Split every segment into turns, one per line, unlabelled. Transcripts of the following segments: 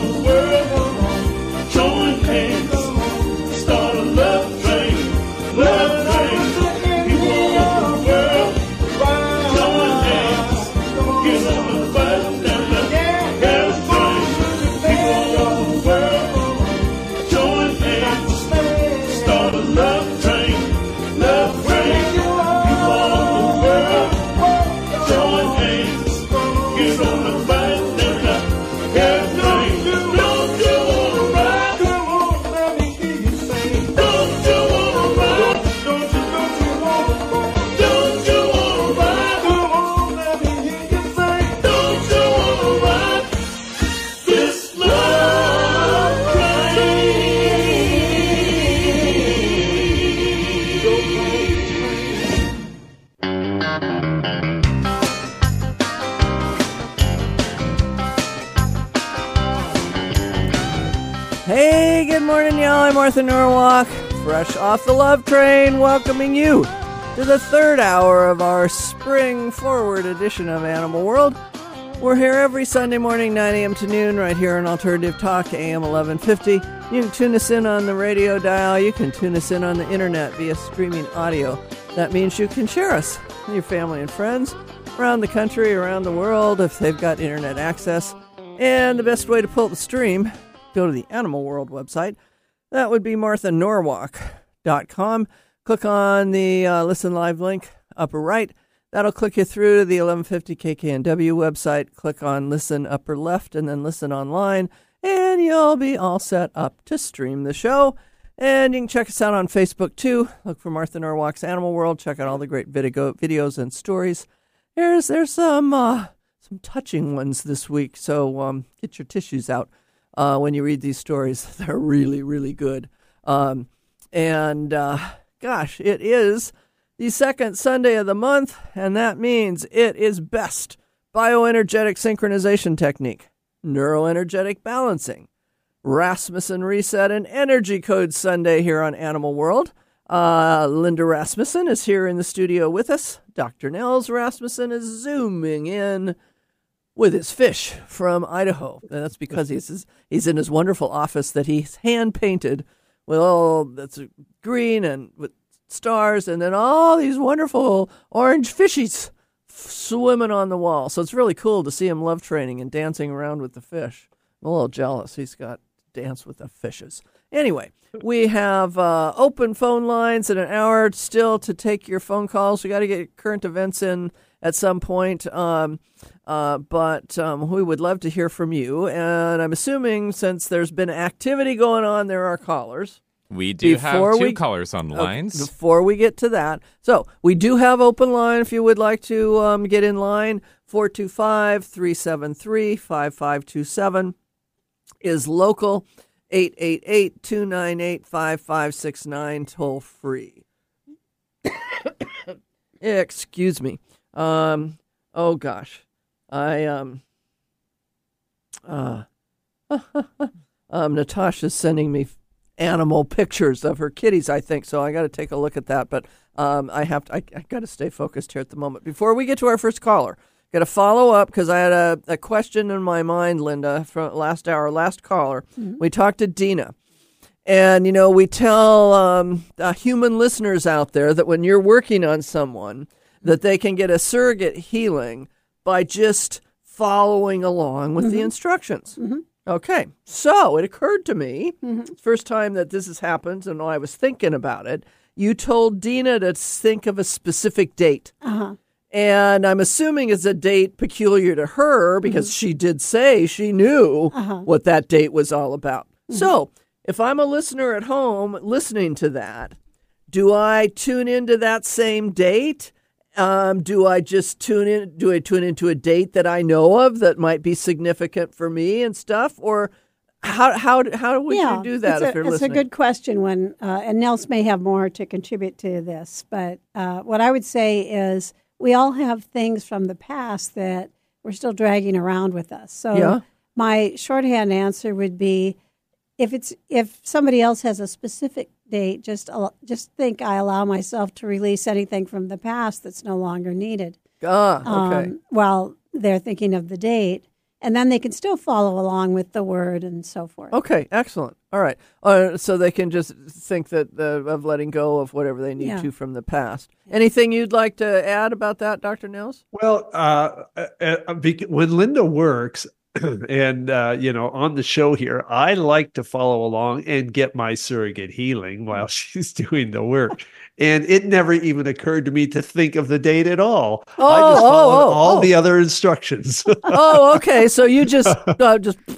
the world. Join hands, start a love train, love train. People all over the world. Join hands, get on the bus and the gas train. People all over the world. Join hands, start a love train, love train. People all over the world. Join hands, get on the bus and the gas train. Don't you wanna ride? Come on, let me hear you say. Don't you wanna ride? Don't you wanna ride? Don't you wanna ride? Come on, let me hear you say. Don't you wanna ride? This love train.
Hey, good morning, y'all. I'm Martha Norwalk, fresh off the Love Train, welcoming you to the third hour of our spring forward edition of Animal World. We're here every Sunday morning, 9 a.m. to noon, right here on Alternative Talk, AM 1150. You can tune us in on the radio dial. You can tune us in on the internet via streaming audio. That means you can share us with your family and friends around the country, around the world, if they've got internet access. And the best way to pull the stream, go to the Animal World website. That would be marthanorwalk.com. Click on the Listen Live link, upper right. That'll click you through to the 1150 KKNW website. Click on Listen upper left and then Listen online. And you'll be all set up to stream the show. And you can check us out on Facebook, too. Look for Martha Norwalk's Animal World. Check out all the great videos and stories. There's some touching ones this week, so get your tissues out when you read these stories. They're really, really good. Gosh, it is the second Sunday of the month, and that means it is BEST, Bioenergetic Synchronization Technique, Neuroenergetic Balancing, Rasmussen Reset, and Energy Code Sunday here on Animal World. Linda Rasmussen is here in the studio with us. Dr. Nels Rasmussen is zooming in with his fish from Idaho. And that's because he's in his wonderful office that he's hand-painted with all that's green and with stars, and then all these wonderful orange fishies swimming on the wall. So it's really cool to see him love training and dancing around with the fish. I'm a little jealous. He's got to dance with the fishes. Anyway, we have open phone lines in an hour still to take your phone calls. We got to get current events in at some point, but we would love to hear from you. And I'm assuming since there's been activity going on, there are callers.
We do have two callers on the lines.
Before we get to that, so we do have open line if you would like to get in line. 425-373-5527 is local. 888-298-5569, toll free. Excuse me. Oh gosh. Natasha's sending me animal pictures of her kitties, I think, so I got to take a look at that, but I got to stay focused here at the moment. Before we get to our first caller, got to follow up because I had a question in my mind, Linda, from last caller. Mm-hmm. We talked to Dina. And, we tell human listeners out there that when you're working on someone, that they can get a surrogate healing by just following along with the instructions. Mm-hmm. Okay, so it occurred to me, first time that this has happened, and I was thinking about it, you told Dina to think of a specific date. Uh-huh. And I'm assuming it's a date peculiar to her because she did say she knew what that date was all about. Mm-hmm. So if I'm a listener at home listening to that, do I tune into that same date? Do I just tune into a date that I know of that might be significant for me and stuff? Or how would you do that if you're listening?
It's a good question. And Nels may have more to contribute to this. But what I would say is we all have things from the past that we're still dragging around with us. So my shorthand answer would be if somebody else has a specific date, just think I allow myself to release anything from the past that's no longer needed.
Okay.
While they're thinking of the date. and then they can still follow along with the word and so forth.
Okay, excellent. All right. So they can just think that of letting go of whatever they need to from the past. Anything you'd like to add about that, Dr. Nils?
Well, when Linda works, and, on the show here, I like to follow along and get my surrogate healing while she's doing the work. And it never even occurred to me to think of the date at all. I just followed all the other instructions.
Okay. So you just, all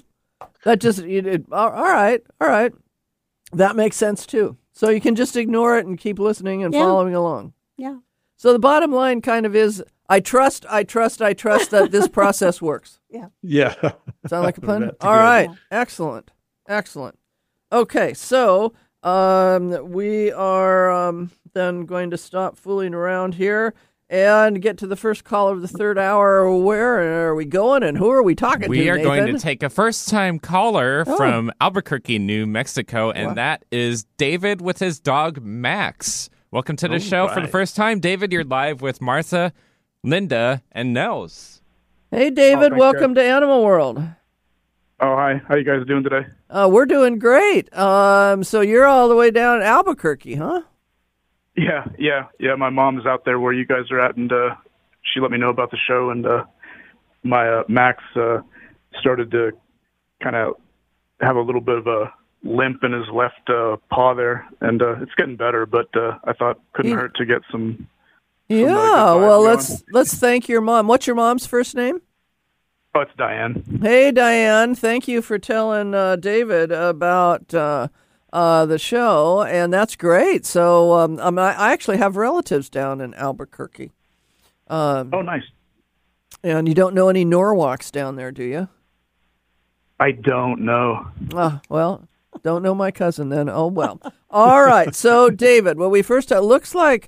right. That makes sense too. So you can just ignore it and keep listening and following along.
Yeah.
So the bottom line kind of is, I trust that this process works.
Yeah.
Yeah.
Sound like a pun? All right. Excellent. Okay. So we are then going to stop fooling around here and get to the first caller of the third hour. Where are we going and who are we talking to,
We are
Nathan?
going to take a first-time caller from Albuquerque, New Mexico, and that is David with his dog, Max. Welcome to the show for the first time. David, you're live with Martha, Linda, and Nels.
Hey, David. Welcome to Animal World.
Oh, hi. How you guys doing today?
We're doing great. So you're all the way down in Albuquerque, huh?
Yeah. My mom's out there where you guys are at, and she let me know about the show. And my Max started to kind of have a little bit of a limp in his left paw there, and it's getting better. But I thought couldn't hurt to get some.
Yeah. Well, let's thank your mom. What's your mom's first name?
Oh, it's Diane.
Hey, Diane. Thank you for telling David about the show, and that's great. So I actually have relatives down in Albuquerque.
Oh, nice.
And you don't know any Norwalks down there, do you?
I don't know.
Well, don't know my cousin then. Oh, well. All right. So, David, well, we first looks like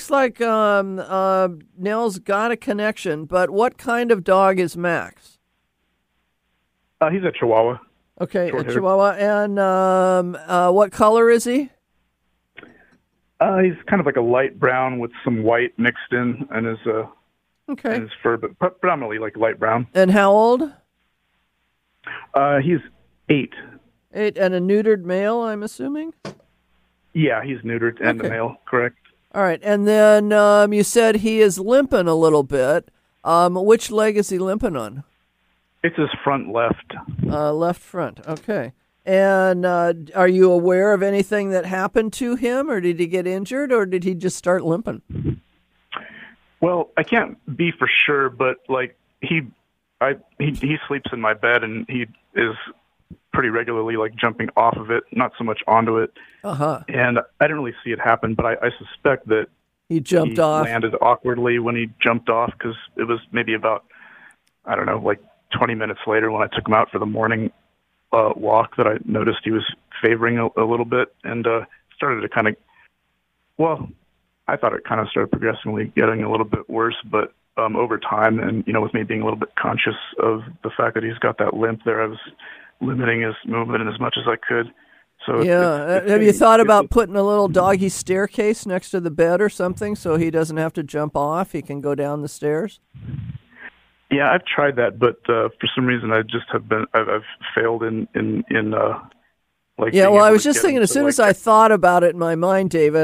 Nels got a connection, but what kind of dog is Max?
He's a Chihuahua.
Okay, a Chihuahua. And what color is he?
He's kind of like a light brown with some white mixed in, and his fur, but predominantly like light brown.
And how old?
He's 8.
8, and a neutered male, I'm assuming?
Yeah, he's neutered and a male, correct.
All right, and then you said he is limping a little bit. Which leg is he limping on?
It's his front left.
Left front, okay. And are you aware of anything that happened to him, or did he get injured, or did he just start limping?
Well, I can't be for sure, but like he sleeps in my bed, and he is pretty regularly like jumping off of it, not so much onto it. And I didn't really see it happen, but I suspect that
he jumped off,
landed awkwardly when he jumped off, because it was maybe about, I don't know, like 20 minutes later when I took him out for the morning walk that I noticed he was favoring a little bit, and started to kind of, well, I thought it kind of started progressively getting a little bit worse, but over time, and with me being a little bit conscious of the fact that he's got that limp there, I was limiting his movement as much as I could. So
have you thought about putting a little doggy staircase next to the bed or something so he doesn't have to jump off? He can go down the stairs?
Yeah, I've tried that, but for some reason I've failed in like.
Yeah, well, I was just thinking as soon as I thought about it in my mind, David,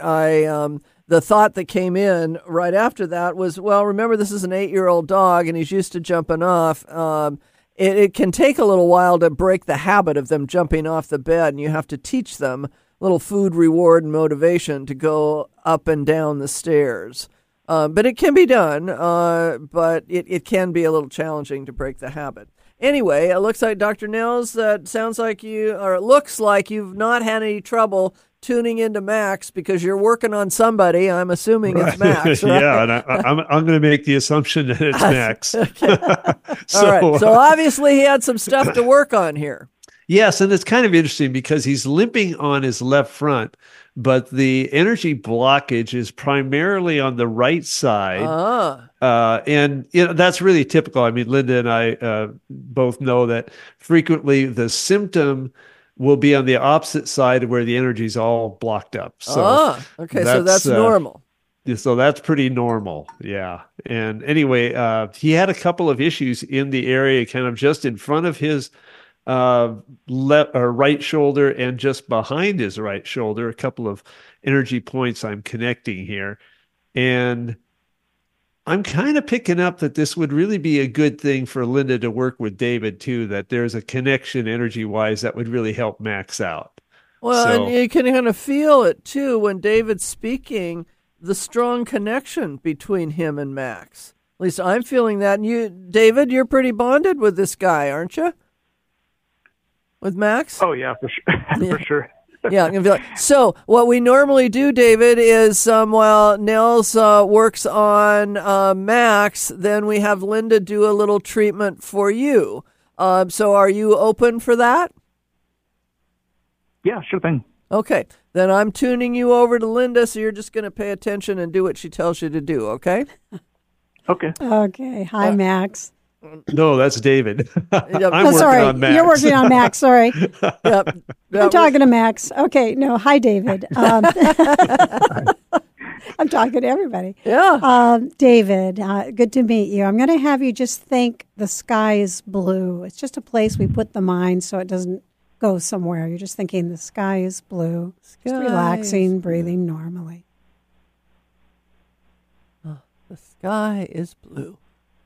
the thought that came in right after that was, well, remember this is an 8-year-old dog and he's used to jumping off. It can take a little while to break the habit of them jumping off the bed, and you have to teach them a little food, reward, and motivation to go up and down the stairs. But it can be done, but it can be a little challenging to break the habit. Anyway, it looks like, Dr. Nils, it looks like you've not had any trouble tuning into Max because you're working on somebody. I'm assuming it's Max, right?
Yeah, and I'm going to make the assumption that it's Max.
All right. So obviously he had some stuff to work on here.
Yes, and it's kind of interesting because he's limping on his left front, but the energy blockage is primarily on the right side. And that's really typical. I mean, Linda and I both know that frequently the symptom will be on the opposite side where the energy is all blocked up. So
okay, so that's normal.
So that's pretty normal. Yeah. And anyway, he had a couple of issues in the area, kind of just in front of his left or right shoulder and just behind his right shoulder, a couple of energy points I'm connecting here. And I'm kind of picking up that this would really be a good thing for Linda to work with David too, that there's a connection energy wise that would really help Max out.
Well, and you can kind of feel it too when David's speaking, the strong connection between him and Max. At least I'm feeling that. And you, David, you're pretty bonded with this guy, aren't you? With Max?
Oh, yeah, for sure. For sure.
Yeah. So what we normally do, David, is while Nels works on Max, then we have Linda do a little treatment for you. So are you open for that?
Yeah, sure thing.
Okay. Then I'm tuning you over to Linda, so you're just going to pay attention and do what she tells you to do, okay?
Okay.
Okay. Hi, Max.
No, that's David. I'm
sorry.
working on Max.
You're working on Max. Sorry.
Yep.
I'm talking to Max. Okay. No. Hi, David. I'm talking to everybody.
Yeah.
David, good to meet you. I'm going to have you just think the sky is blue. It's just a place we put the mind so it doesn't go somewhere. You're just thinking the sky is blue. Just relaxing, breathing normally.
Oh, the sky is blue.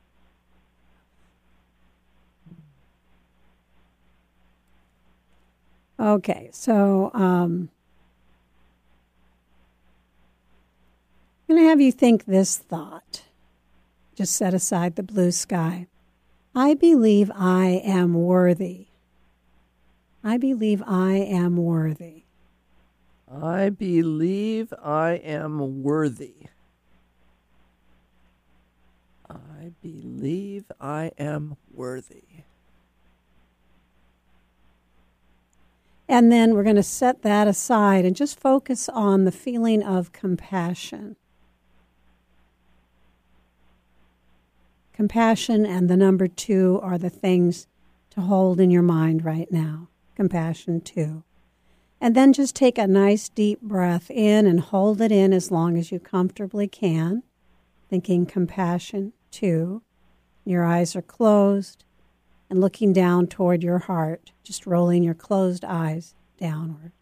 Okay, so I'm going to have you think this thought. Just set aside the blue sky. I believe I am worthy. I believe I am worthy.
I believe I am worthy. I believe I am worthy.
And then we're going to set that aside and just focus on the feeling of compassion. Compassion and the number 2 are the things to hold in your mind right now. Compassion 2. And then just take a nice deep breath in and hold it in as long as you comfortably can. Thinking compassion 2. Your eyes are closed. And looking down toward your heart, just rolling your closed eyes downward.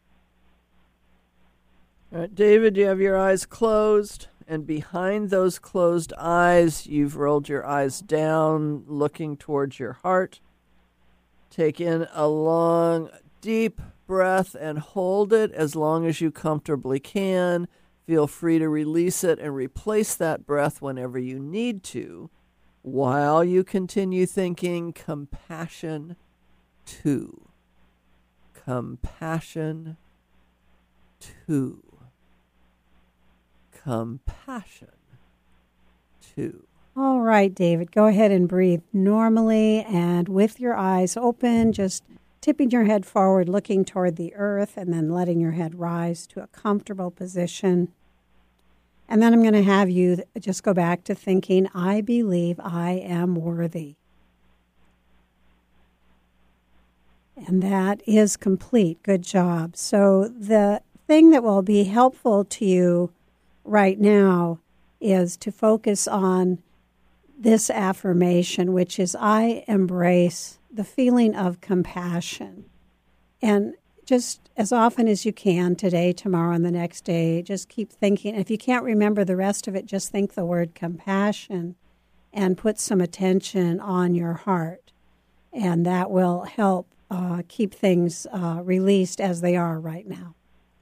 All right, David, you have your eyes closed, and behind those closed eyes, you've rolled your eyes down, looking towards your heart. Take in a long, deep breath and hold it as long as you comfortably can. Feel free to release it and replace that breath whenever you need to, while you continue thinking compassion 2. Compassion 2. Compassion 2.
All right, David, go ahead and breathe normally and with your eyes open, just tipping your head forward, looking toward the earth, and then letting your head rise to a comfortable position. And then I'm going to have you just go back to thinking, I believe I am worthy. And that is complete. Good job. So the thing that will be helpful to you right now is to focus on this affirmation, which is I embrace the feeling of compassion. And just as often as you can, today, tomorrow, and the next day, just keep thinking. If you can't remember the rest of it, just think the word compassion and put some attention on your heart. And that will help keep things released as they are right now.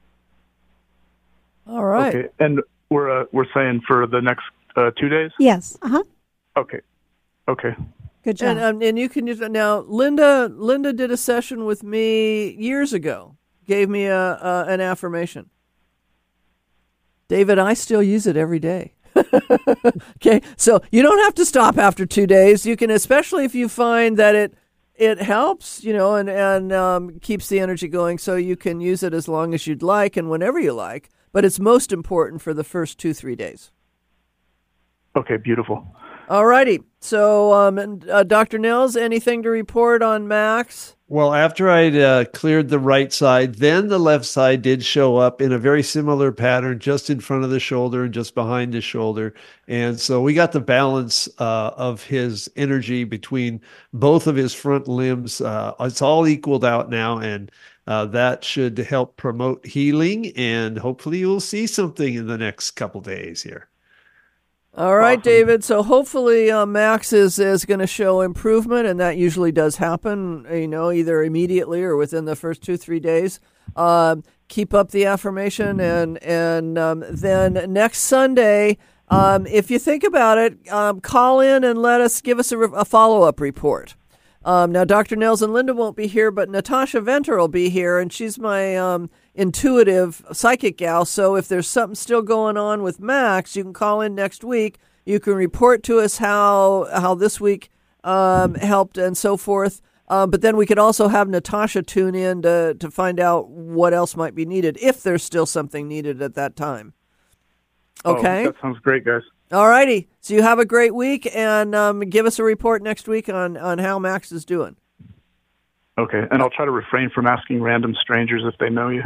All right.
Okay, and we're saying for the next 2 days?
Yes. Uh-huh.
Okay.
Good job.
And you can use it now. Linda did a session with me years ago. Gave me an affirmation. David, I still use it every day. Okay, so you don't have to stop after 2 days. You can, especially if you find that it helps, and keeps the energy going. So you can use it as long as you'd like and whenever you like. But it's most important for the first 2-3 days.
Okay, beautiful.
All righty. So, Dr. Nels, anything to report on Max?
Well, after I'd cleared the right side, then the left side did show up in a very similar pattern, just in front of the shoulder and just behind the shoulder. And so we got the balance of his energy between both of his front limbs. It's all equaled out now, and that should help promote healing. And hopefully you'll see something in the next couple days here.
All right, David. So hopefully Max is going to show improvement, and that usually does happen, either immediately or within the first 2-3 days. Keep up the affirmation, and then next Sunday, if you think about it, call in and give us a follow-up report. Now, Dr. Nels and Linda won't be here, but Natasha Venter will be here, and she's my intuitive psychic gal. So if there's something still going on with Max, you can call in next week. You can report to us how this week helped and so forth. But then we could also have Natasha tune in to find out what else might be needed, if there's still something needed at that time. Okay?
That sounds great, guys.
All righty. So you have a great week, and give us a report next week on how Max is doing.
Okay, and I'll try to refrain from asking random strangers if they know you.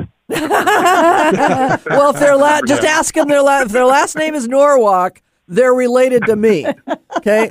Well, if they're just ask them if their last name is Norwalk, they're related to me. Okay?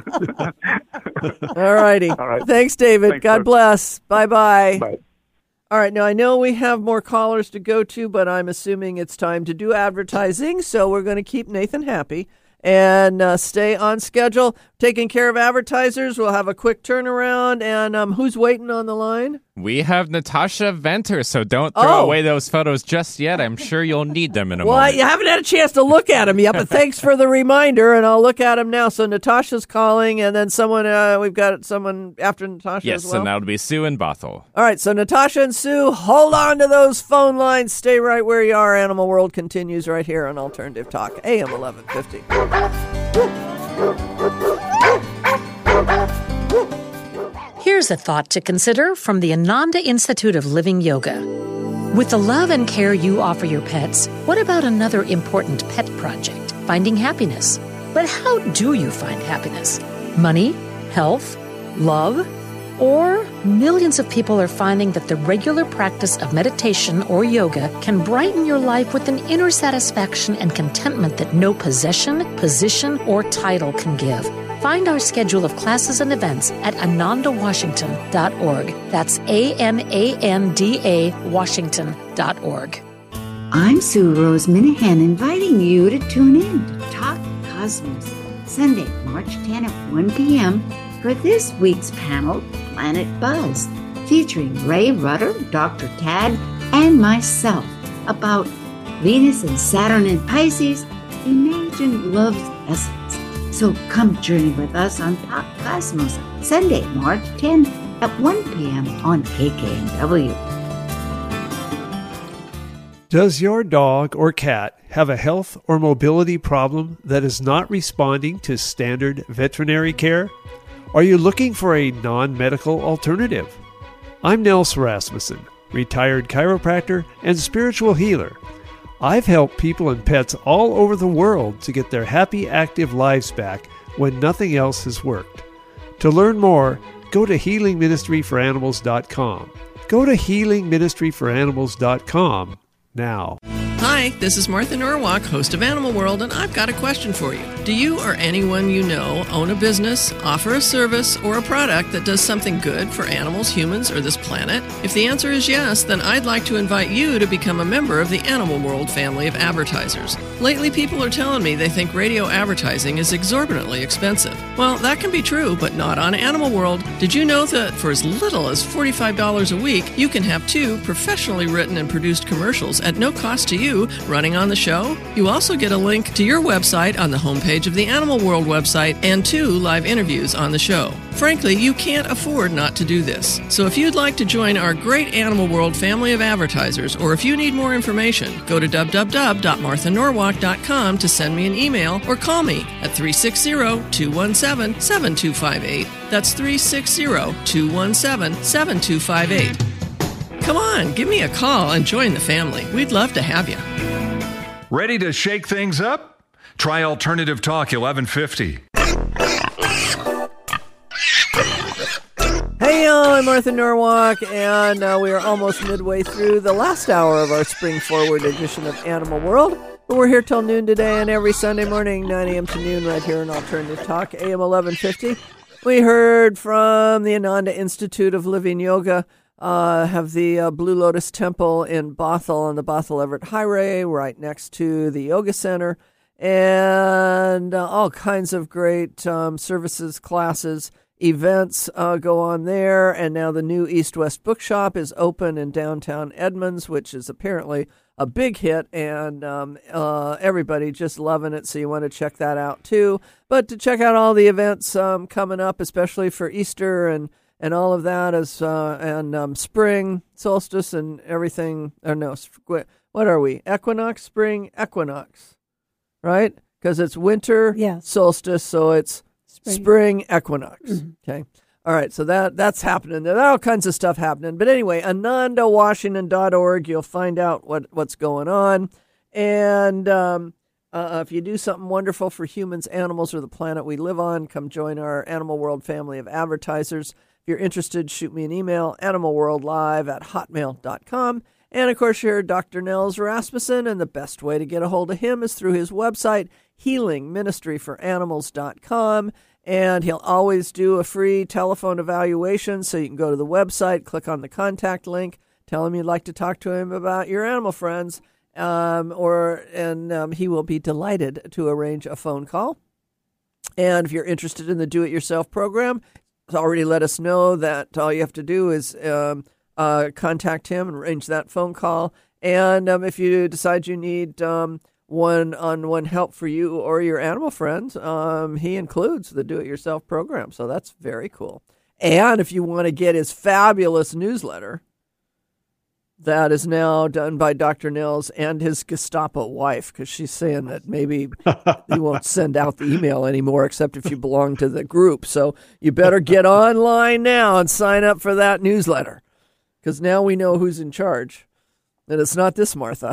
All righty.
All right.
Thanks, David.
Thanks,
God bless. Bye-bye.
Bye.
All right, now I know we have more callers to go to, but I'm assuming it's time to do advertising, so we're going to keep Nathan happy and stay on schedule. Taking care of advertisers, we'll have a quick turnaround, and who's waiting on the line?
We have Natasha Venter, so don't throw away those photos just yet. I'm sure you'll need them in a moment.
Well, you haven't had a chance to look at them yet, but thanks for the reminder, and I'll look at them now. So Natasha's calling, and then we've got someone after Natasha as well?
Yes, and that'll be Sue in Bothell.
All right, so Natasha and Sue, hold on to those phone lines. Stay right where you are. Animal World continues right here on Alternative Talk, AM 1150.
Here's a thought to consider from the Ananda Institute of Living Yoga. With the love and care you offer your pets, what about another important pet project, finding happiness? But how do you find happiness? Money? Health? Love? Or millions of people are finding that the regular practice of meditation or yoga can brighten your life with an inner satisfaction and contentment that no possession, position, or title can give. Find our schedule of classes and events at anandawashington.org. That's ANANDA Washington.org.
I'm Sue Rose Minahan, inviting you to tune in to Talk Cosmos, Sunday, March 10 at 1 p.m. for this week's panel, Planet Buzz, featuring Ray Rutter, Dr. Tad, and myself about Venus and Saturn in Pisces, Imagine Love's Essence. So come journey with us on Talk Cosmos, Sunday, March 10 at 1 p.m. on KKNW.
Does your dog or cat have a health or mobility problem that is not responding to standard veterinary care? Are you looking for a non-medical alternative? I'm Nels Rasmussen, retired chiropractor and spiritual healer. I've helped people and pets all over the world to get their happy, active lives back when nothing else has worked. To learn more, go to healingministryforanimals.com. Go to healingministryforanimals.com now.
Hi, this is Martha Norwalk, host of Animal World, and I've got a question for you. Do you or anyone you know own a business, offer a service, or a product that does something good for animals, humans, or this planet? If the answer is yes, then I'd like to invite you to become a member of the Animal World family of advertisers. Lately, people are telling me they think radio advertising is exorbitantly expensive. Well, that can be true, but not on Animal World. Did you know that for as little as $45 a week, you can have 2 professionally written and produced commercials at no cost to you running on the show? You also get a link to your website on the homepage of the Animal World website and 2 live interviews on the show. Frankly, you can't afford not to do this. So if you'd like to join our great Animal World family of advertisers, or if you need more information, go to www.marthanorwalk.com to send me an email or call me at 360-217-7258. That's 360-217-7258. Come on, give me a call and join the family. We'd love to have you.
Ready to shake things up? Try Alternative Talk 1150.
Hey, Hey, y'all, I'm Martha Norwalk, and we are almost midway through the last hour of our Spring Forward edition of Animal World. But we're here till noon today, and every Sunday morning, 9 a.m. to noon, right here in Alternative Talk, AM 1150. We heard from the Ananda Institute of Living Yoga, have the Blue Lotus Temple in Bothell on the Bothell Everett Highway, right next to the Yoga Center, and all kinds of great services, classes, events go on there. And now the new East West Bookshop is open in downtown Edmonds, which is apparently a big hit, and everybody just loving it, so you want to check that out too. But to check out all the events coming up, especially for Easter and all of that, and spring solstice and everything, or no, what are we? Equinox, spring, equinox, right? Because it's winter solstice, so it's spring equinox. Mm-hmm. Okay. All right, so that's happening. There's all kinds of stuff happening. But anyway, AnandaWashington.org, you'll find out what's going on. And if you do something wonderful for humans, animals, or the planet we live on, come join our Animal World family of advertisers. If you're interested, shoot me an email, animalworldlive@hotmail.com. And, of course, you're Dr. Nels Rasmussen, and the best way to get a hold of him is through his website, healingministryforanimals.com. And he'll always do a free telephone evaluation, so you can go to the website, click on the contact link, tell him you'd like to talk to him about your animal friends, and he will be delighted to arrange a phone call. And if you're interested in the do-it-yourself program, he's already let us know that all you have to do is contact him and arrange that phone call. And if you decide you need one-on-one help for you or your animal friends, he includes the do-it-yourself program. So that's very cool. And if you want to get his fabulous newsletter that is now done by Dr. Nels and his Gestapo wife, because she's saying that maybe he won't send out the email anymore except if you belong to the group. So you better get online now and sign up for that newsletter, because now we know who's in charge. And it's not this Martha.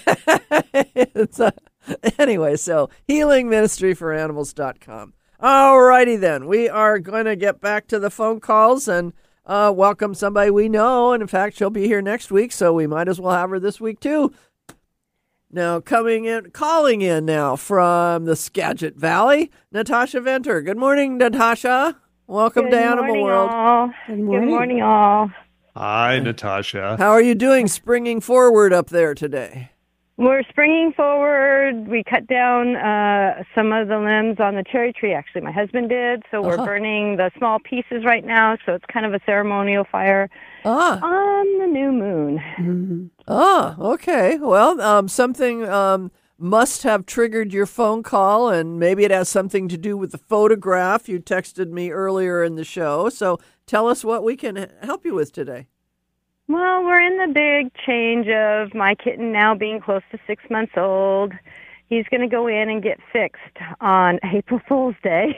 Anyway, so healingministryforanimals.com. All righty then. We are going to get back to the phone calls and welcome somebody we know. And in fact, she'll be here next week, so we might as well have her this week too. Now calling in now from the Skagit Valley, Natasha Venter. Good morning, Natasha. Welcome to Animal World.
All. Good morning, all.
Hi, Natasha.
How are you doing springing forward up there today?
We're springing forward. We cut down some of the limbs on the cherry tree. Actually, my husband did. So we're burning the small pieces right now. So it's kind of a ceremonial fire on the new moon.
Mm-hmm. Oh, okay. Well, something must have triggered your phone call, and maybe it has something to do with the photograph you texted me earlier in the show. So tell us what we can help you with today.
Well, we're in the big change of my kitten now being close to 6 months old. He's going to go in and get fixed on April Fool's Day.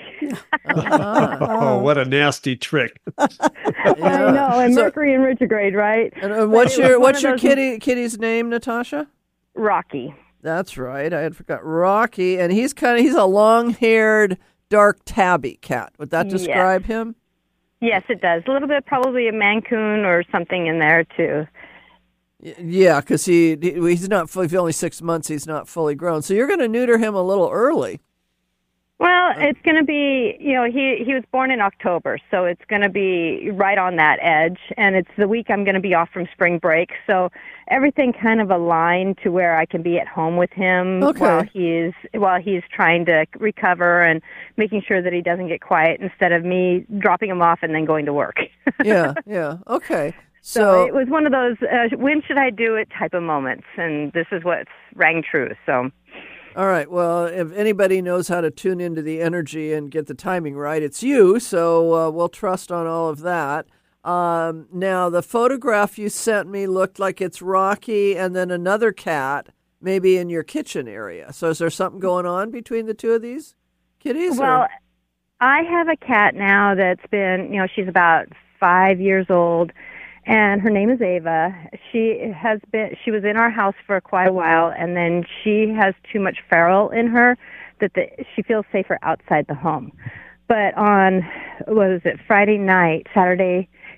Oh, what a nasty trick.
I know, and Mercury in retrograde, right?
And what's your kitty's name, Natasha?
Rocky.
That's right. I had forgot Rocky, and he's a long-haired, dark tabby cat. Would that describe him?
Yes, it does. A little bit, probably a Mancoon or something in there too.
Yeah, because he's not fully, only 6 months. He's not fully grown. So you're going to neuter him a little early.
Well, it's going to be, he was born in October, so it's going to be right on that edge. And it's the week I'm going to be off from spring break, so everything kind of aligned to where I can be at home with him while he's trying to recover and making sure that he doesn't get quiet instead of me dropping him off and then going to work.
Yeah, okay.
So it was one of those when should I do it type of moments, and this is what rang true. So.
All right. Well, if anybody knows how to tune into the energy and get the timing right, it's you. So we'll trust on all of that. Now, the photograph you sent me looked like it's Rocky and then another cat, maybe in your kitchen area. So is there something going on between the two of these kitties?
Well, I have a cat now that's been, she's about 5 years old. And her name is Ava. She was in our house for quite a while, and then she has too much feral in her that she feels safer outside the home. But on, Saturday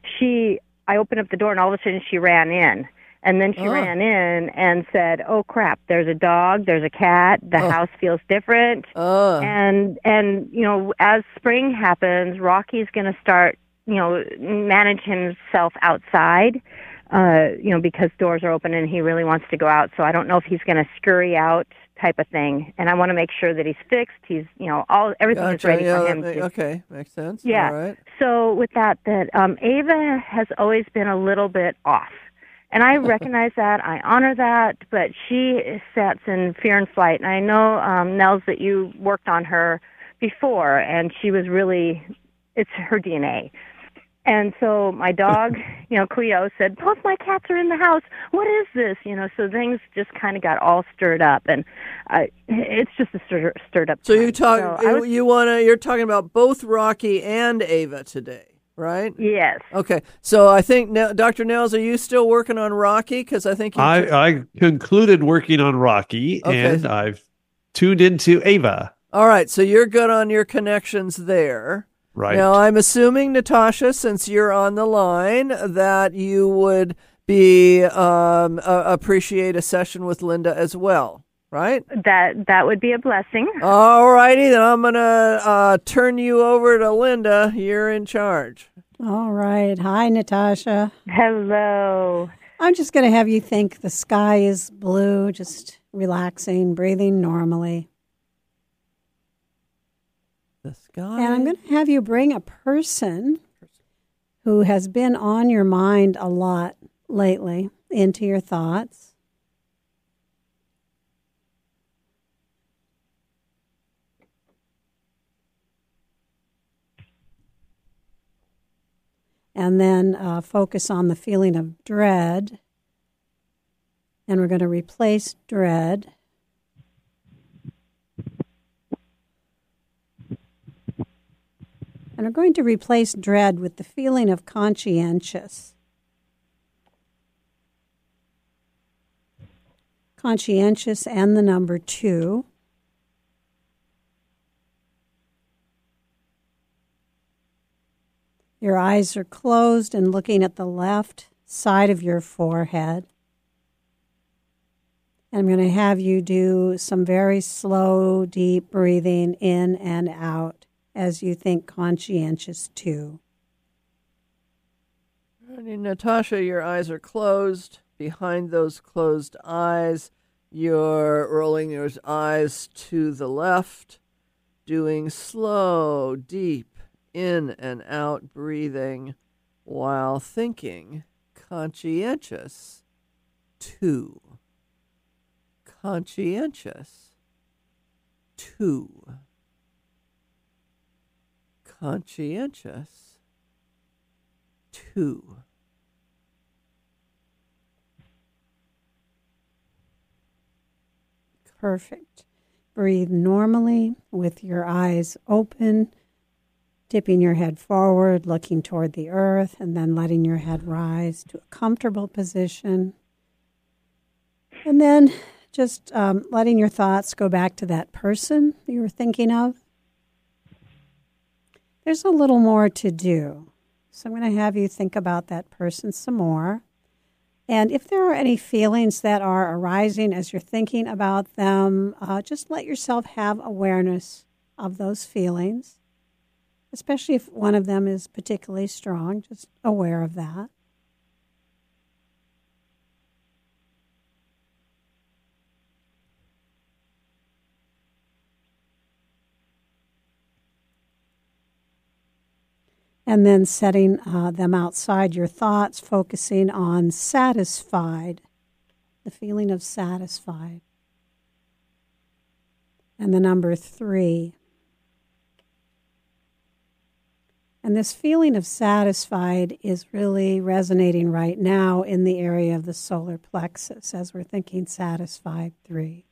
I opened up the door, and all of a sudden she ran in. And then she ran in and said, "Oh crap! There's a dog. There's a cat. The house feels different." And as spring happens, Rocky's going to start, manage himself outside, because doors are open and he really wants to go out. So I don't know if he's going to scurry out, type of thing. And I want to make sure that he's fixed. He's, everything is ready for him.
Okay, makes sense.
Yeah.
All right.
So with that, Ava has always been a little bit off. And I recognize that. I honor that. But she sits in fear and flight. And I know, Nels, that you worked on her before, and she was really, it's her DNA. And so my dog, Cleo, said, "Both my cats are in the house. What is this?" So things just kind of got all stirred up, and it's just a stirred up.
So you're talking about both Rocky and Ava today, right?
Yes.
Okay. So I think Dr. Nels, are you still working on Rocky? Because I think
I concluded working on Rocky, and I've tuned into Ava.
All right. So you're good on your connections there.
Right.
Now, I'm assuming, Natasha, since you're on the line, that you would appreciate a session with Linda as well, right?
That would be a blessing.
All righty, then I'm going to turn you over to Linda. You're in charge.
All right. Hi, Natasha.
Hello.
I'm just going to have you think the sky is blue, just relaxing, breathing normally.
The sky.
And I'm going to have you bring a person who has been on your mind a lot lately into your thoughts. And then focus on the feeling of dread. And we're going to replace dread and we're going to replace dread with the feeling of conscientious. Conscientious and the number 2. Your eyes are closed and looking at the left side of your forehead. And I'm going to have you do some very slow, deep breathing in and out as you think conscientious too.
Natasha, your eyes are closed. Behind those closed eyes, you're rolling your eyes to the left, doing slow, deep in and out breathing while thinking conscientious too. Conscientious too. Conscientious too.
Perfect. Breathe normally with your eyes open, tipping your head forward, looking toward the earth, and then letting your head rise to a comfortable position. And then just letting your thoughts go back to that person you were thinking of. There's a little more to do. So I'm going to have you think about that person some more. And if there are any feelings that are arising as you're thinking about them, just let yourself have awareness of those feelings, especially if one of them is particularly strong, just aware of that. And then setting them outside your thoughts, focusing on satisfied, the feeling of satisfied. And the number 3. And this feeling of satisfied is really resonating right now in the area of the solar plexus as we're thinking satisfied 3.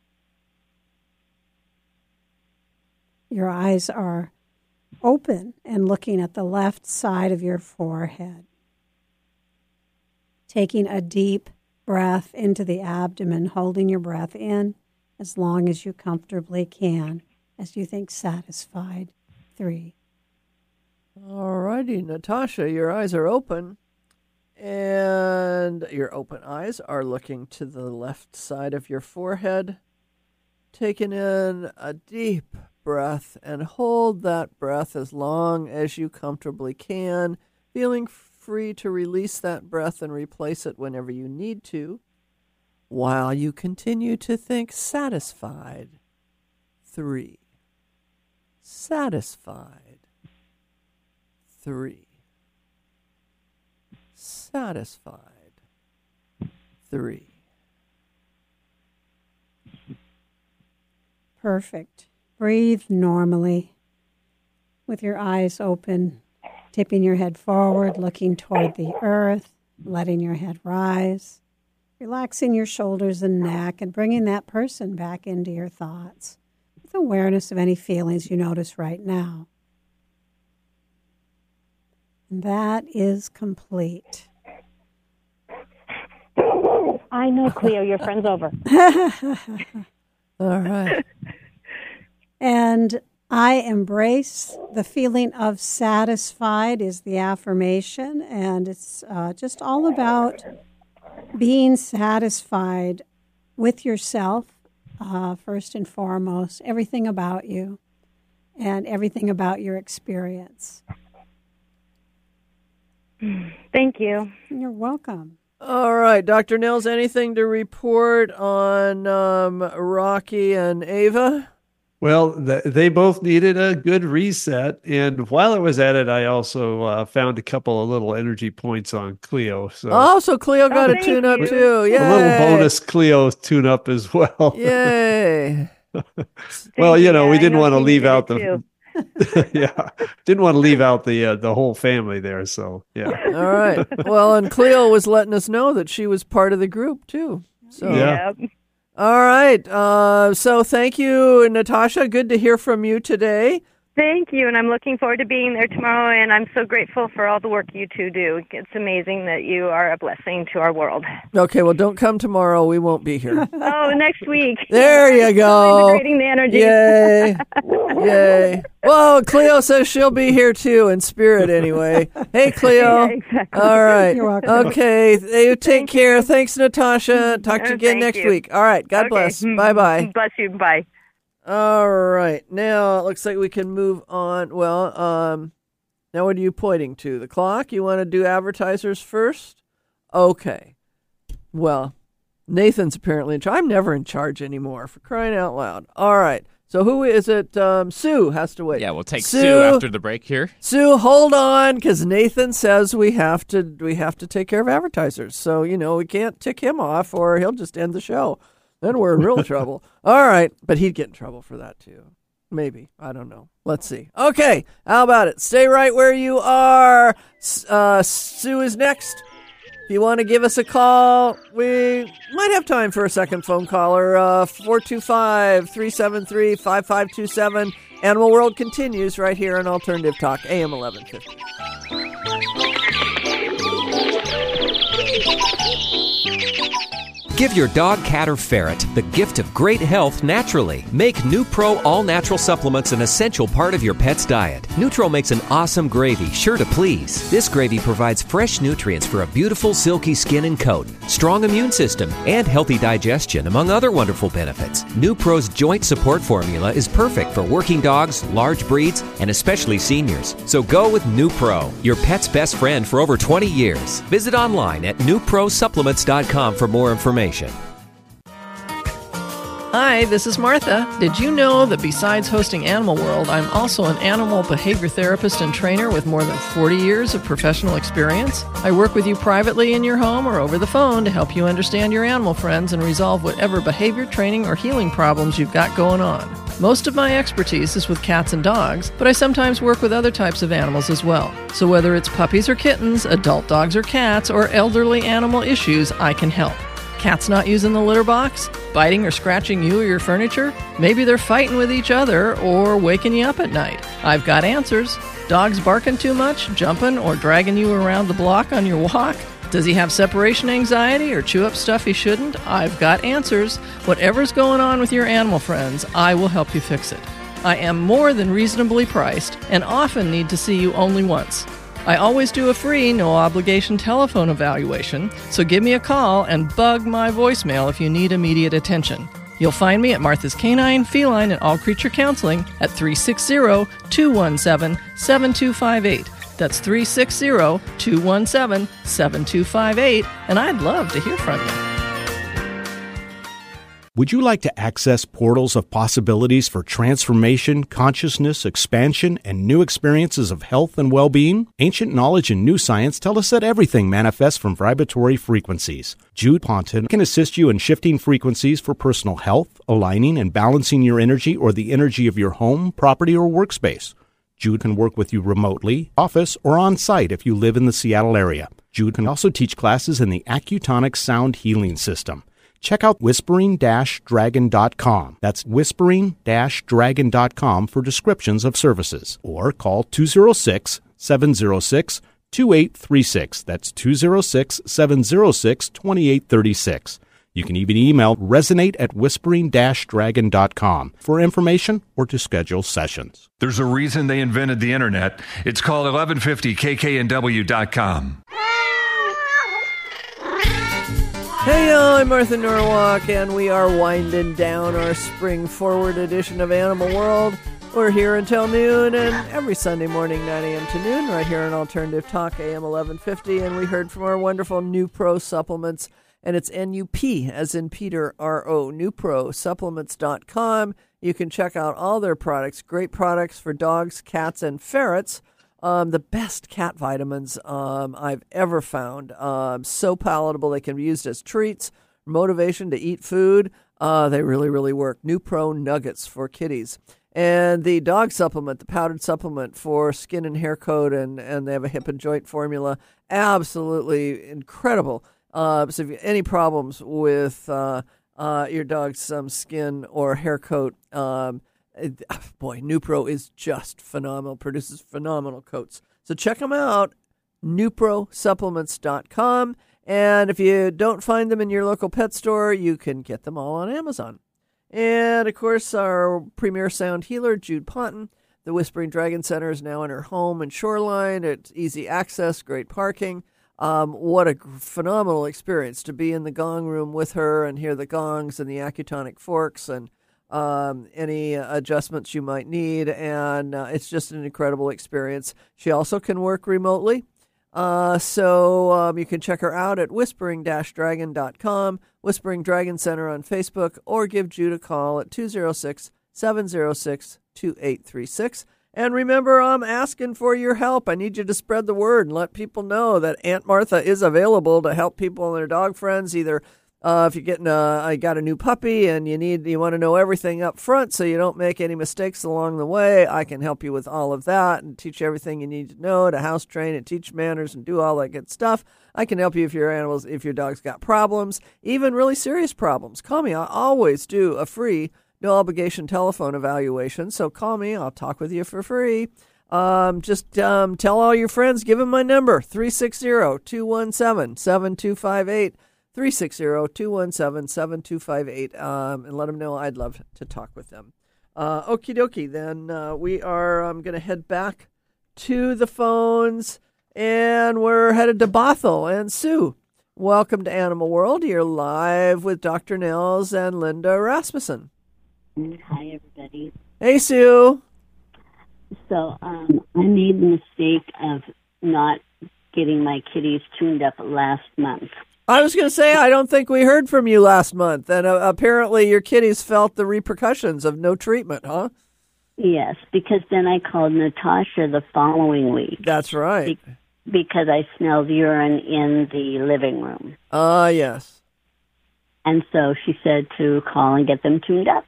Your eyes are open and looking at the left side of your forehead. Taking a deep breath into the abdomen, holding your breath in as long as you comfortably can as you think satisfied 3.
All righty, Natasha, your eyes are open. And your open eyes are looking to the left side of your forehead. Taking in a deep breath and hold that breath as long as you comfortably can, feeling free to release that breath and replace it whenever you need to, while you continue to think satisfied. 3. Satisfied. 3. Satisfied. 3.
Perfect. Breathe normally with your eyes open, tipping your head forward, looking toward the earth, letting your head rise, relaxing your shoulders and neck, and bringing that person back into your thoughts with awareness of any feelings you notice right now. And that is complete.
I know, Cleo, your friend's over.
All right.
And I embrace the feeling of satisfied is the affirmation, and it's just all about being satisfied with yourself, first and foremost, everything about you and everything about your experience.
Thank you.
You're welcome.
All right, Dr. Nils, anything to report on Rocky and Ava?
Well, they both needed a good reset. And while I was at it, I also found a couple of little energy points on Cleo.
So Cleo got a tune-up too. Yay.
A little bonus Cleo tune-up as well.
Yay.
Well, we didn't want to leave out the... didn't want to leave out the whole family there, so yeah.
All right. Well, and Cleo was letting us know that she was part of the group too. So
yeah.
All right. So thank you, Natasha. Good to hear from you today.
Thank you, and I'm looking forward to being there tomorrow, and I'm so grateful for all the work you two do. It's amazing that you are a blessing to our world.
Okay, well, don't come tomorrow. We won't be here.
Oh, next week.
There you go.
Integrating the energy.
Yay. Yay. Well, Cleo says she'll be here, too, in spirit anyway. Hey, Cleo.
Yeah, exactly.
All right.
You're welcome.
Okay, you take care. Thanks, Natasha. Talk to you again next week. All right, God bless. Bye-bye.
Bless you. Bye.
All right. Now it looks like we can move on. Well, now what are you pointing to? The clock? You want to do advertisers first? Okay. Well, Nathan's apparently in charge. I'm never in charge anymore, for crying out loud. All right. So who is it? Sue has to wait.
Yeah, we'll take Sue after the break here.
Sue, hold on, because Nathan says we have to take care of advertisers. So, we can't tick him off or he'll just end the show. Then we're in real trouble. All right. But he'd get in trouble for that, too. Maybe. I don't know. Let's see. Okay. How about it? Stay right where you are. Sue is next. If you want to give us a call, we might have time for a second phone caller. 425-373-5527. Animal World continues right here on Alternative Talk, AM 1150.
Give your dog, cat, or ferret the gift of great health naturally. Make NuPro all-natural supplements an essential part of your pet's diet. NuTro makes an awesome gravy, sure to please. This gravy provides fresh nutrients for a beautiful, silky skin and coat, strong immune system, and healthy digestion, among other wonderful benefits. NuPro's joint support formula is perfect for working dogs, large breeds, and especially seniors. So go with NuPro, your pet's best friend for over 20 years. Visit online at NuProSupplements.com for more information.
Hi, this is Martha. Did you know that besides hosting Animal World, I'm also an animal behavior therapist and trainer with more than 40 years of professional experience? I work with you privately in your home or over the phone to help you understand your animal friends and resolve whatever behavior, training, or healing problems you've got going on. Most of my expertise is with cats and dogs, but I sometimes work with other types of animals as well. So whether it's puppies or kittens, adult dogs or cats, or elderly animal issues, I can help. Cats not using the litter box? Biting or scratching you or your furniture? Maybe they're fighting with each other or waking you up at night. I've got answers. Dogs barking too much, jumping, or dragging you around the block on your walk? Does he have separation anxiety or chew up stuff he shouldn't? I've got answers. Whatever's going on with your animal friends, I will help you fix it. I am more than reasonably priced and often need to see you only once. I always do a free, no-obligation telephone evaluation, so give me a call and bug my voicemail if you need immediate attention. You'll find me at Martha's Canine, Feline, and All Creature Counseling at 360-217-7258. That's 360-217-7258, and I'd love to hear from you.
Would you like to access portals of possibilities for transformation, consciousness, expansion, and new experiences of health and well-being? Ancient knowledge and new science tell us that everything manifests from vibratory frequencies. Jude Ponton can assist you in shifting frequencies for personal health, aligning and balancing your energy or the energy of your home, property, or workspace. Jude can work with you remotely, office, or on-site if you live in the Seattle area. Jude can also teach classes in the Accutonic Sound Healing System. Check out whispering-dragon.com. That's whispering-dragon.com for descriptions of services. Or call 206-706-2836. That's 206-706-2836. You can even email resonate@whispering-dragon.com for information or to schedule sessions.
There's a reason they invented the internet. It's called 1150kknw.com.
Hey, I'm Martha Norwalk, and we are winding down our spring forward edition of Animal World. We're here until noon, and every Sunday morning, 9 a.m. to noon, right here on Alternative Talk, AM 1150, and we heard from our wonderful NuPro supplements, and it's NUP, as in Peter, R-O, NuProSupplements.com. You can check out all their products, great products for dogs, cats, and ferrets. The best cat vitamins I've ever found. So palatable. They can be used as treats, motivation to eat food. They really, really work. NuPro Nuggets for kitties. And the dog supplement, the powdered supplement for skin and hair coat, and they have a hip and joint formula. Absolutely incredible. So if you have any problems with your dog's skin or hair coat, boy, NuPro is just phenomenal, produces phenomenal coats. So check them out, NuProSupplements.com. And if you don't find them in your local pet store, you can get them all on Amazon. And, of course, our premier sound healer, Jude Ponton. The Whispering Dragon Center is now in her home in Shoreline. It's easy access, great parking. What a phenomenal experience to be in the gong room with her and hear the gongs and the Accutonic forks and any adjustments you might need, and it's just an incredible experience. She also can work remotely, so you can check her out at whispering-dragon.com, Whispering Dragon Center on Facebook, or give Jude a call at 206-706-2836. And remember, I'm asking for your help. I need you to spread the word and let people know that Aunt Martha is available to help people and their dog friends, either if you're getting I got a new puppy and you want to know everything up front so you don't make any mistakes along the way, I can help you with all of that and teach you everything you need to know to house train and teach manners and do all that good stuff. I can help you if your dog's got problems, even really serious problems. Call me. I always do a free, no obligation telephone evaluation. So call me. I'll talk with you for free. Just tell all your friends. Give them my number, 360-217-7258. 360-217-7258, and let them know I'd love to talk with them. Okie dokie, then we are going to head back to the phones, and we're headed to Bothell. And Sue, welcome to Animal World. You're live with Dr. Nels and Linda Rasmussen.
Hi, everybody.
Hey, Sue.
So I made the mistake of not getting my kitties tuned up last month.
I was going to say, I don't think we heard from you last month, and apparently your kitties felt the repercussions of no treatment, huh?
Yes, because then I called Natasha the following week.
That's right.
Because I smelled urine in the living room.
Yes.
And so she said to call and get them tuned up.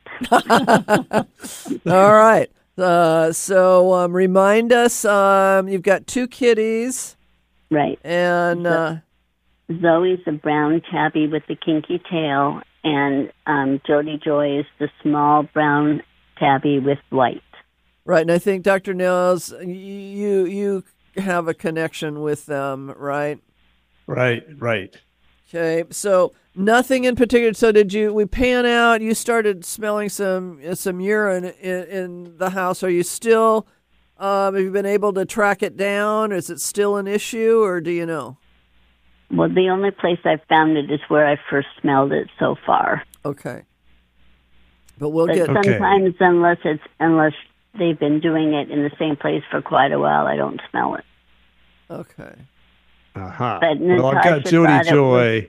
All right. So remind us, you've got 2 kitties.
Right.
And
Zoe's the brown tabby with the kinky tail, and Jody Joy is the small brown tabby with white.
Right, and I think, Dr. Nels, you have a connection with them, right?
Right.
Okay, so Nothing in particular. So we pan out, you started smelling some urine in the house. Are you still, have you been able to track it down? Is it still an issue, or do you know?
Well, the only place I've found it is where I first smelled it so far.
Okay. But we'll get...
Sometimes, unless they've been doing it in the same place for quite a while, I don't smell it.
Okay.
Uh-huh.
But
well, I've got Jody Joy.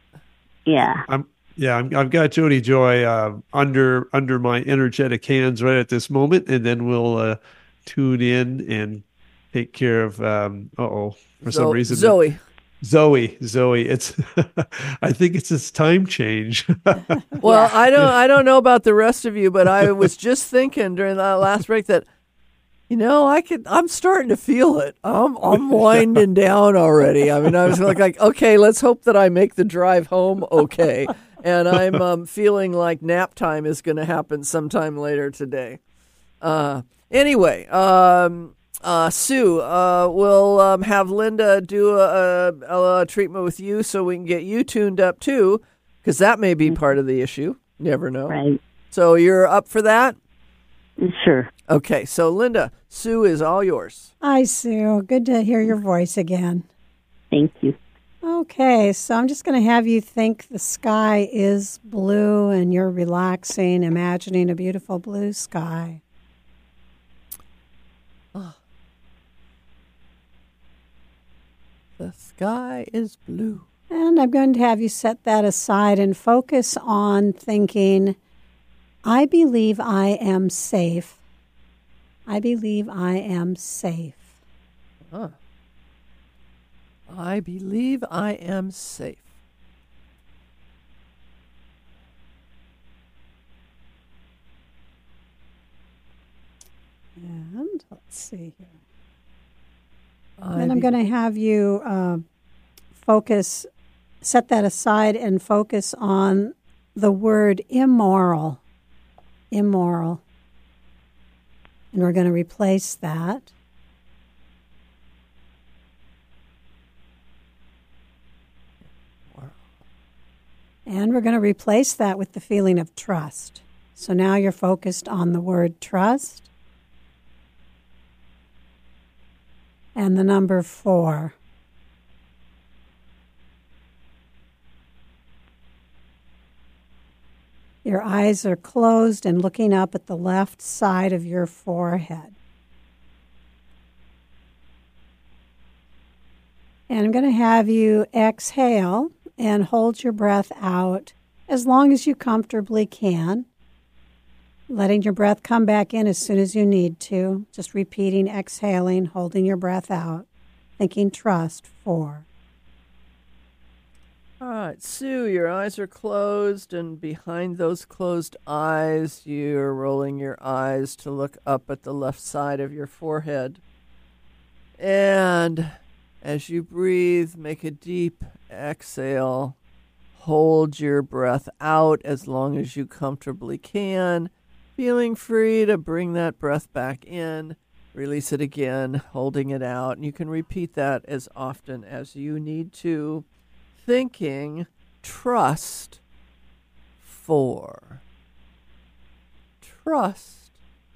I've got Jody Joy under my energetic hands right at this moment, and then we'll tune in and take care of for some reason Zoe. It's I think it's this time change.
Well, I don't know about the rest of you, but I was just thinking during that last break that, I'm starting to feel it. I'm winding down already. I mean, I was like, okay, let's hope that I make the drive home okay. And I'm feeling like nap time is going to happen sometime later today. Anyway, Sue, we'll have Linda do a treatment with you so we can get you tuned up too, because that may be part of the issue. You never know.
Right.
So you're up for that?
Sure.
Okay, so Linda, Sue is all yours.
Hi, Sue. Good to hear your voice again.
Thank you.
Okay, so I'm just going to have you think the sky is blue and you're relaxing, imagining a beautiful blue sky.
Oh. The sky is blue.
And I'm going to have you set that aside and focus on thinking, I believe I am safe. I believe I am safe.
Huh. I believe I am safe.
And let's see here. Then I'm going to have you set that aside and focus on the word immoral. Immoral. And we're going to replace that. And we're going to replace that with the feeling of trust. So now you're focused on the word trust and the number 4. Your eyes are closed and looking up at the left side of your forehead. And I'm going to have you exhale and hold your breath out as long as you comfortably can, letting your breath come back in as soon as you need to. Just repeating, exhaling, holding your breath out, thinking trust 4.
All right, Sue, your eyes are closed, and behind those closed eyes, you're rolling your eyes to look up at the left side of your forehead. And as you breathe, make a deep exhale. Hold your breath out as long as you comfortably can, feeling free to bring that breath back in. Release it again, holding it out. And you can repeat that as often as you need to. Thinking trust 4. Trust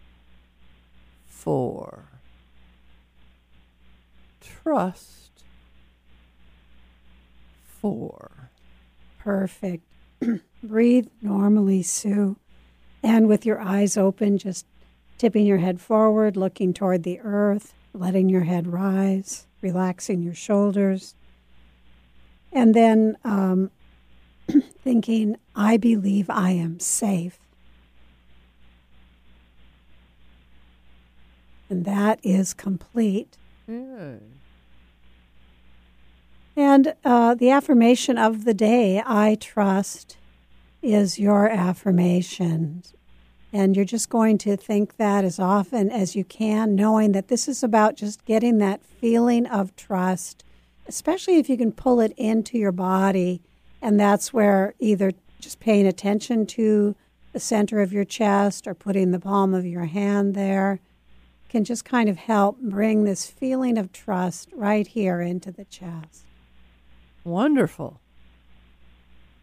4. Trust 4.
Perfect. Breathe normally, Sue. And with your eyes open, just tipping your head forward, looking toward the earth, letting your head rise, relaxing your shoulders. And then thinking, I believe I am safe. And that is complete.
Yeah.
And the affirmation of the day, I trust, is your affirmation. And you're just going to think that as often as you can, knowing that this is about just getting that feeling of trust, especially if you can pull it into your body. And that's where either just paying attention to the center of your chest or putting the palm of your hand there can just kind of help bring this feeling of trust right here into the chest.
Wonderful.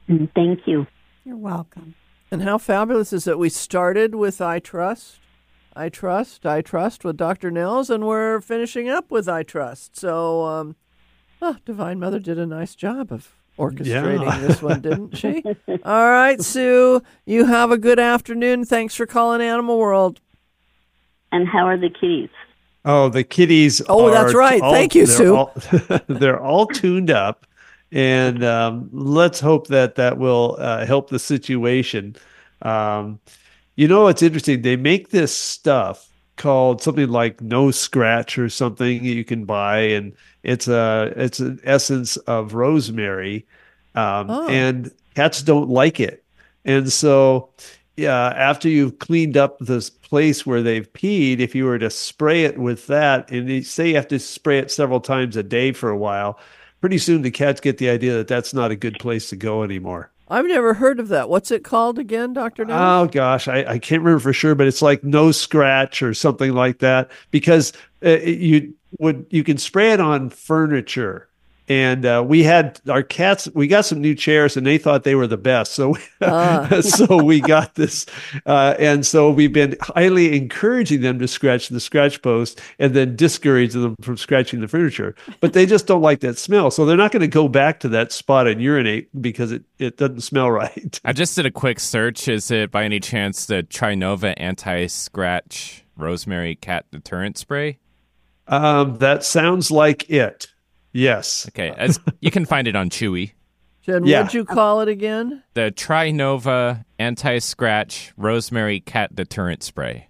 Thank you.
You're welcome.
And how fabulous is it? We started with I Trust with Dr. Nels, and we're finishing up with I Trust. So, Divine Mother did a nice job of orchestrating this one, didn't she? All right, Sue, you have a good afternoon. Thanks for calling Animal World.
And how are the kitties?
Oh, the kitties.
Oh, that's right. Thank you, Sue.
They're all tuned up, and let's hope that will help the situation. It's interesting. They make this stuff called something like No Scratch or something you can buy, and it's an essence of rosemary, and cats don't like it. And so, after you've cleaned up this place where they've peed, if you were to spray it with that, and they say you have to spray it several times a day for a while, pretty soon the cats get the idea that that's not a good place to go anymore.
I've never heard of that. What's it called again, Dr. Nels?
Oh, gosh, I can't remember for sure, but it's like No Scratch or something like that, because you can spray it on furniture. And we had our cats, we got some new chairs, and they thought they were the best. So, so we got this. And so we've been highly encouraging them to scratch the scratch post and then discouraging them from scratching the furniture. But they just don't like that smell. So they're not going to go back to that spot and urinate because it doesn't smell right.
I just did a quick search. Is it by any chance the Trinova Anti-Scratch Rosemary Cat Deterrent Spray?
That sounds like it. Yes.
Okay. You can find it on Chewy.
Jen, what'd you call it again?
The Trinova Anti-Scratch Rosemary Cat Deterrent Spray.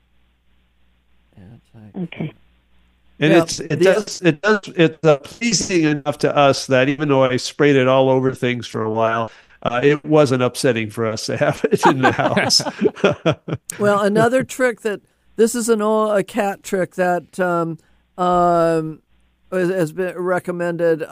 Okay.
And it's pleasing enough to us that even though I sprayed it all over things for a while, it wasn't upsetting for us to have it in the house.
Well, another trick this is a cat trick that has been recommended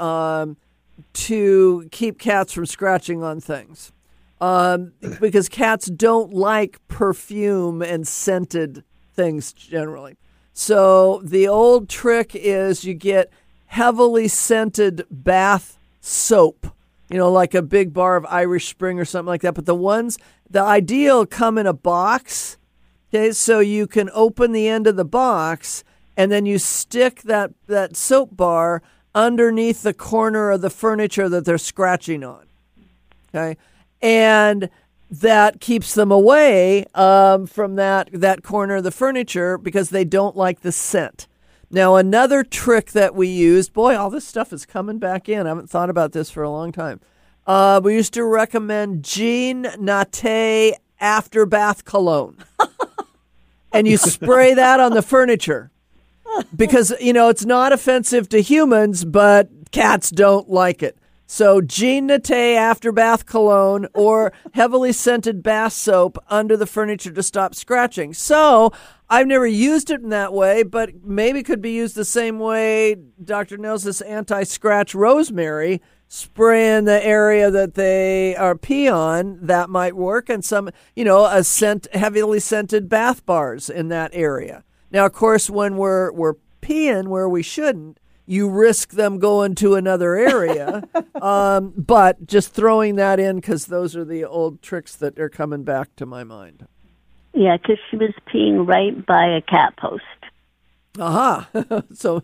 to keep cats from scratching on things, because cats don't like perfume and scented things generally. So the old trick is you get heavily scented bath soap, like a big bar of Irish Spring or something like that. But the ideal come in a box. Okay, so you can open the end of the box, and then you stick that soap bar underneath the corner of the furniture that they're scratching on. Okay, and that keeps them away from that corner of the furniture because they don't like the scent. Now, another trick that we used, boy, all this stuff is coming back in. I haven't thought about this for a long time. We used to recommend Jean Naté after bath cologne. And you spray that on the furniture because, it's not offensive to humans, but cats don't like it. So Jean Naté after bath cologne or heavily scented bath soap under the furniture to stop scratching. So I've never used it in that way, but maybe could be used the same way Dr. Nels, this anti-scratch rosemary, spray in the area that they are pee on, that might work, and some, heavily scented bath bars in that area. Now, of course, when we're peeing where we shouldn't, you risk them going to another area, but just throwing that in because those are the old tricks that are coming back to my mind.
Yeah, because she was peeing right by a cat post.
Aha. So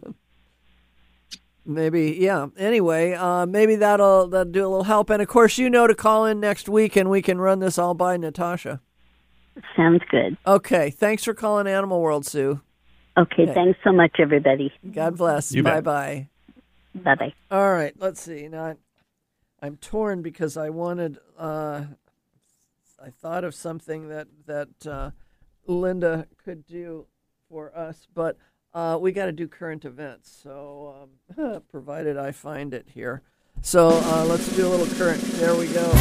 maybe, yeah. Anyway, maybe that'll do a little help. And, of course, to call in next week, and we can run this all by Natasha.
Sounds good.
Okay. Thanks for calling Animal World, Sue.
Okay. Thanks so much, everybody.
God bless. Bye-bye.
Bye-bye.
All right. Let's see. Now, I'm torn because I wanted I thought of something that Linda could do for us, but we got to do current events, so provided I find it here. So let's do a little current. There we go.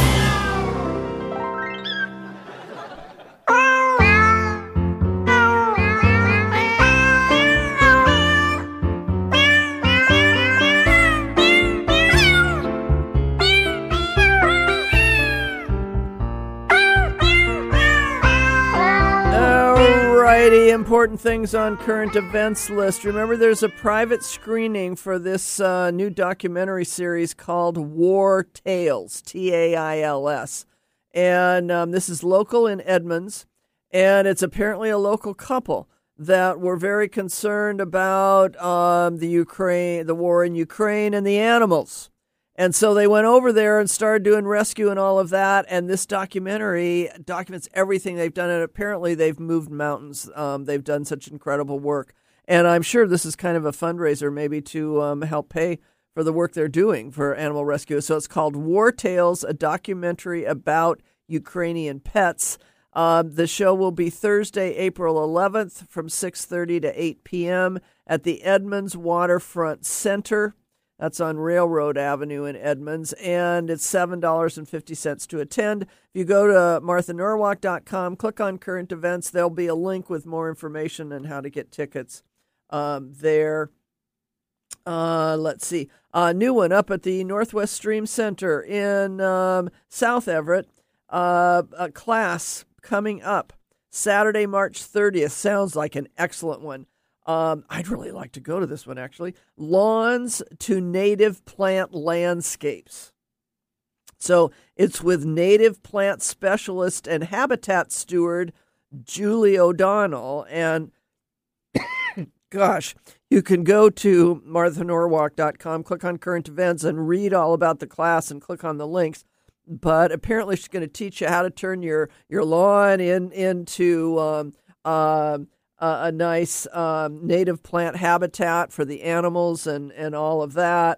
righty, important things on current events list. Remember, there's a private screening for this new documentary series called War Tales, Tails. And this is local in Edmonds, and it's apparently a local couple that were very concerned about the war in Ukraine and the animals. And so they went over there and started doing rescue and all of that. And this documentary documents everything they've done. And apparently they've moved mountains. They've done such incredible work. And I'm sure this is kind of a fundraiser maybe to help pay for the work they're doing for animal rescue. So it's called War Tales, a documentary about Ukrainian pets. The show will be Thursday, April 11th from 6:30 to 8 p.m. at the Edmonds Waterfront Center. That's on Railroad Avenue in Edmonds, and it's $7.50 to attend. If you go to marthanorwalk.com, click on current events, there'll be a link with more information on how to get tickets there. Let's see. A new one up at the Northwest Stream Center in South Everett. A class coming up Saturday, March 30th. Sounds like an excellent one. I'd really like to go to this one, actually. Lawns to Native Plant Landscapes. So it's with native plant specialist and habitat steward Julie O'Donnell. And gosh, you can go to marthanorwalk.com, click on current events, and read all about the class and click on the links. But apparently she's going to teach you how to turn your lawn into a nice native plant habitat for the animals and all of that.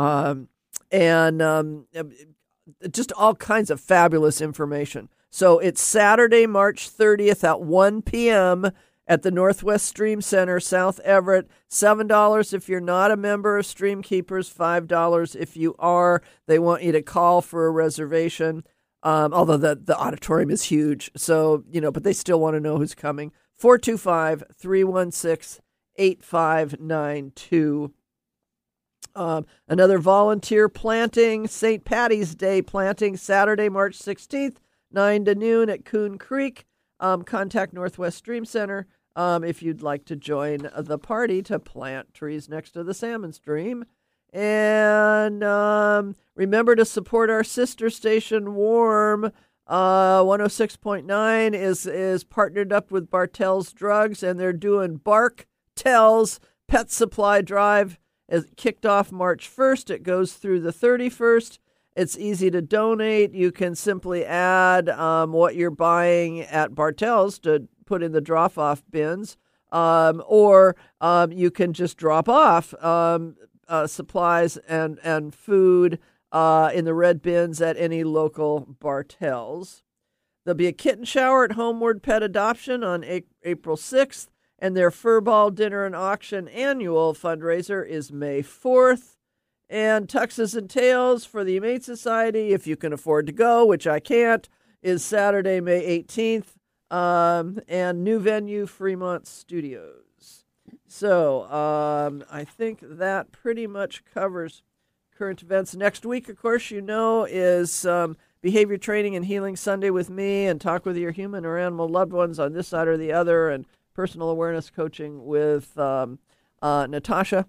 Just all kinds of fabulous information. So it's Saturday, March 30th at 1 p.m. at the Northwest Stream Center, South Everett. $7 if you're not a member of Stream Keepers, $5 if you are. They want you to call for a reservation, although the auditorium is huge. So, but they still want to know who's coming. 425-316-8592. Another volunteer planting, St. Patty's Day planting, Saturday, March 16th, 9 to noon at Coon Creek. Contact Northwest Stream Center if you'd like to join the party to plant trees next to the salmon stream. And remember to support our sister station, Warm. 106.9 is partnered up with Bartell's Drugs, and they're doing Bartell's Pet Supply Drive. It kicked off March 1st. It goes through the 31st. It's easy to donate. You can simply add what you're buying at Bartell's to put in the drop-off bins, or you can just drop off supplies and food in the red bins at any local Bartell's. There'll be a kitten shower at Homeward Pet Adoption on April 6th, and their Furball Dinner and Auction annual fundraiser is May 4th. And Tuxes and Tails for the Humane Society, if you can afford to go, which I can't, is Saturday, May 18th, and new venue, Fremont Studios. So I think that pretty much covers current events. Next week, of course, is Behavior Training and Healing Sunday with me, and Talk with Your Human or Animal Loved Ones on this side or the other, and Personal Awareness Coaching with Natasha.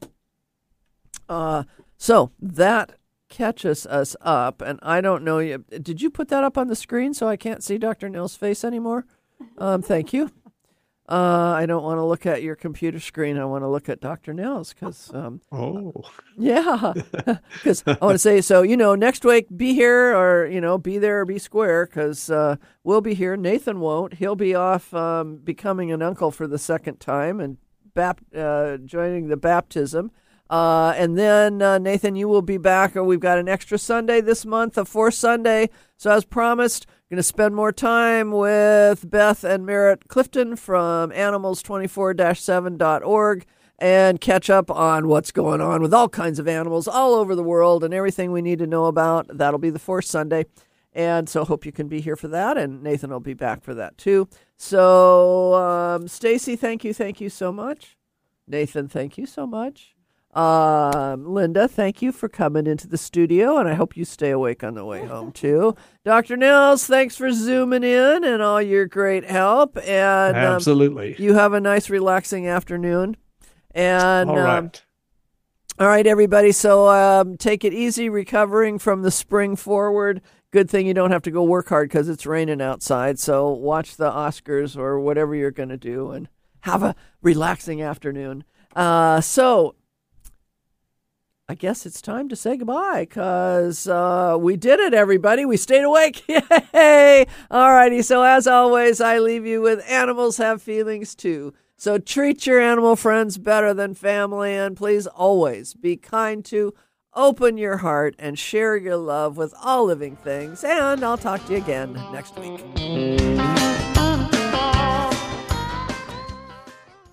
So that catches us up, and I don't know, did you put that up on the screen so I can't see Dr. Nell's face anymore? Thank you. I don't want to look at your computer screen. I want to look at Dr. Nell's because, yeah, because I want to say, so, next week, be here or, be there or be square because we'll be here. Nathan won't. He'll be off becoming an uncle for the second time and joining the baptism. And then, Nathan, you will be back. We've got an extra Sunday this month, a fourth Sunday. So as promised, going to spend more time with Beth and Merritt Clifton from animals24-7.org and catch up on what's going on with all kinds of animals all over the world and everything we need to know about. That'll be the fourth Sunday. And so hope you can be here for that. And Nathan will be back for that too. So, Stacy, thank you so much. Nathan, thank you so much. Linda, thank you for coming into the studio, and I hope you stay awake on the way home, too. Dr. Nels, thanks for zooming in and all your great help. And
absolutely.
You have a nice, relaxing afternoon. And
all right.
All right, everybody. So take it easy recovering from the spring forward. Good thing you don't have to go work hard because it's raining outside. So watch the Oscars or whatever you're going to do and have a relaxing afternoon. So I guess it's time to say goodbye because we did it, everybody. We stayed awake. Yay! All righty. So as always, I leave you with animals have feelings too. So treat your animal friends better than family, and please always be kind to, open your heart, and share your love with all living things. And I'll talk to you again next week.